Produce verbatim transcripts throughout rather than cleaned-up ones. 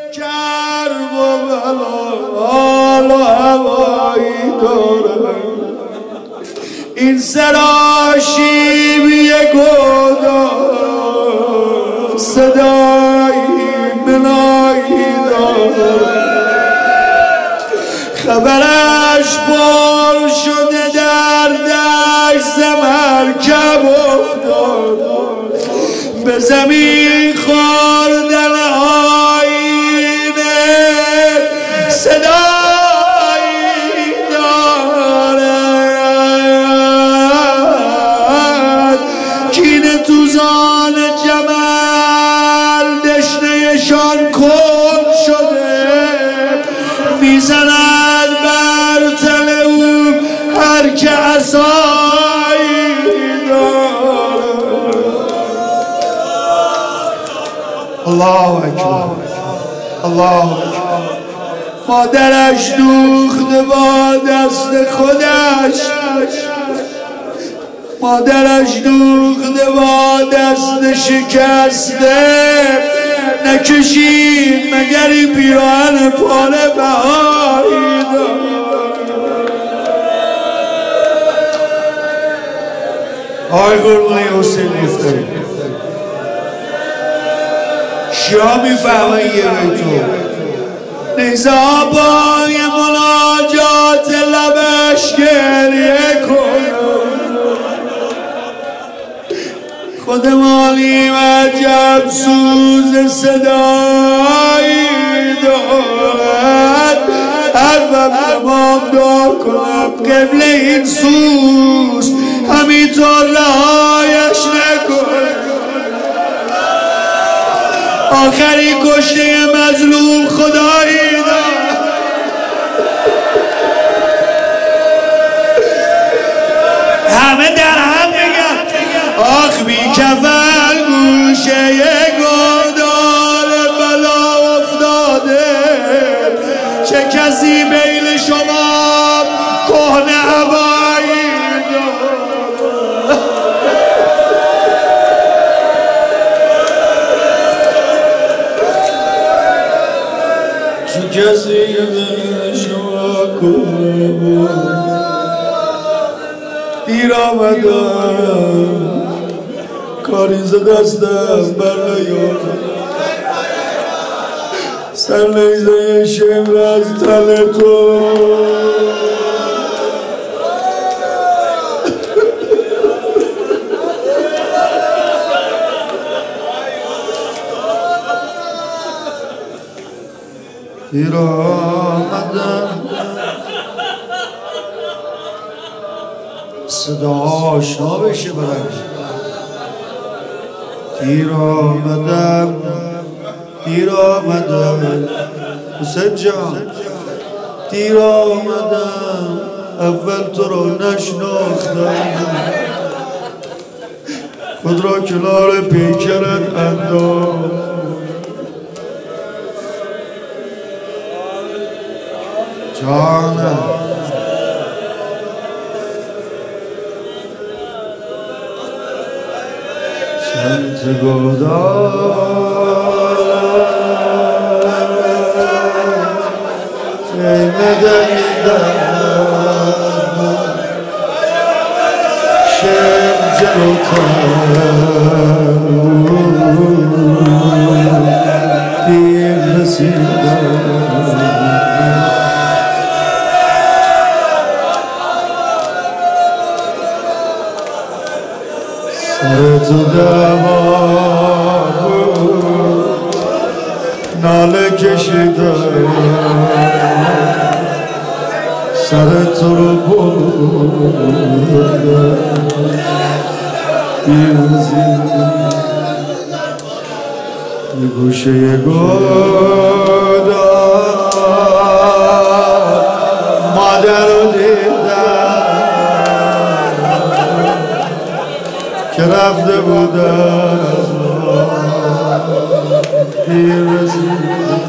کرب و بلال و هوایی داره، این سراشیبی گودا صدایی بنایی داره، خبرش بار شده در دشت مرکب افتاد، به زمین خوردن آینه صدایی دارد، کینه توزان جمل دشنهشان کن شده، میزند بر تن او هر که عصایی دارد. الله اکبر، الله اکبر. مادرش دوخته با دست خودش، مادرش دوخته با دست شکسته، نکشید مگر این پیراهن پاره بهایی دارد. آی قربون حسین مفتری شیا میفهمه یه بیتو نیزه آبای مناجات لبش گریه کنم، خود مالیم عجب سوز صدایی دارد، هر وقت امام دعا کنم قبل این سوز همینطور رهایش نکنم. آخری کشته مظلوم خدایی دارد، همه در هم میگن آخ بی کفل گوشه گردال بلا افتاده، چه کسی بین شما کهنه هوایی دارد. چه کسی بین شما کهنه دیر آمدم کاری ز دستم بر نیاد، سر نیزه شمر از تن تو دیر آمدم، صدا آشنا بشه برش. دیر آمدم دیر آمدم حسین جان، دیر آمدم اول تو را نشناختم، خود را کنار پیکرت انداخت. جانم چند گودار ندیدم، شم جلوتر دیر رسیدم، سر تو دوار ناله کشیدم، سر تو رو بردم بیرزیدم، یه گوشه یه گودار مادر رو دیدم که رفته بودم بیرزیدم،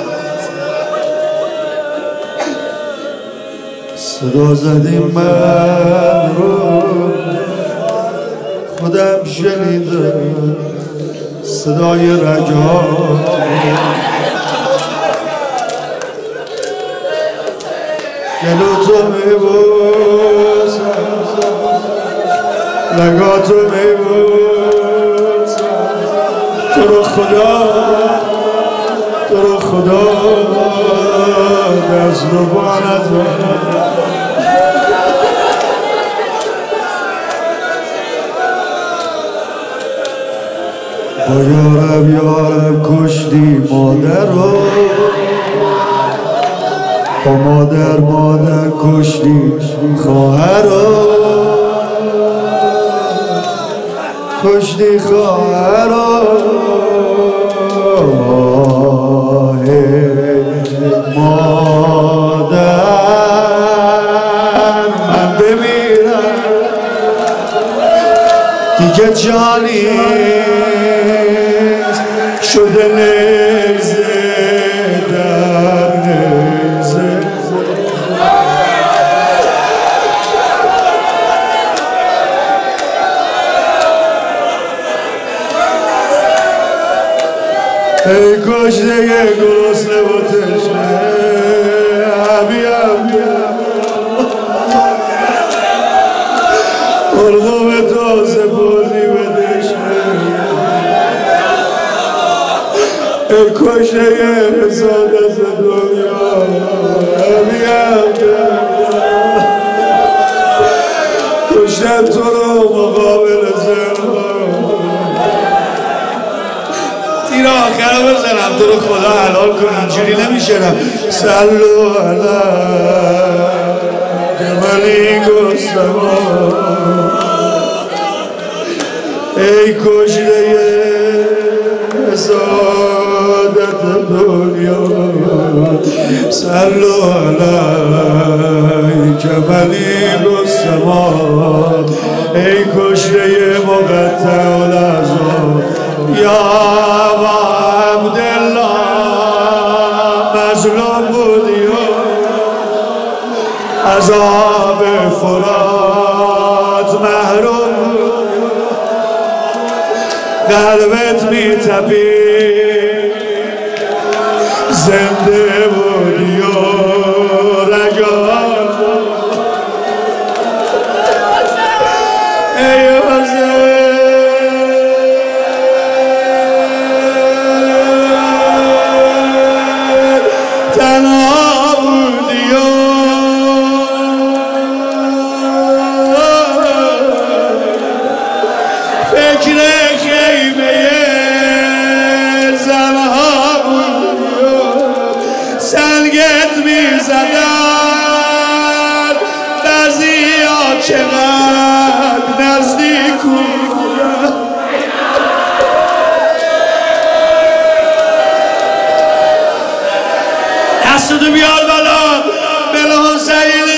صدا زدیم من رو خودم شنیدم، صدای رجات جلو تو میبوسم لگا تو میبوسم تو رو خدا تو رو خدا دست رو بانت با یارب یارب کشتی مادر رو با مادر مادر کشتی خواهر رو کشتی خواهر رو مادر من بمیرم دیگه جانی شده نیزه در نیزه ای کشته گرسنه و تشنه عبی عبی مرغم تازه بردی به دشنه ای کشته حسادت دنیا عبی عبی کشتن تو رو مقابل زنها تیر آخر رو بزنم تو رو خدا حلال کن اینجوری نمیشنم سلو علی جمالی گستما ای کشته حسادت دنیا سلو علی جمالی گستما ای کشته مقطع الازار یا عبدالله مظلوم بودی عذاب فرات محروم قلبت میتپید زنده بودی و رجات ای تنها بودی و فکر خیمه زنها بودی و سنگت میزدن بعضی ها چقدر نزدیک بودن دستتو بیار بالا بله حسین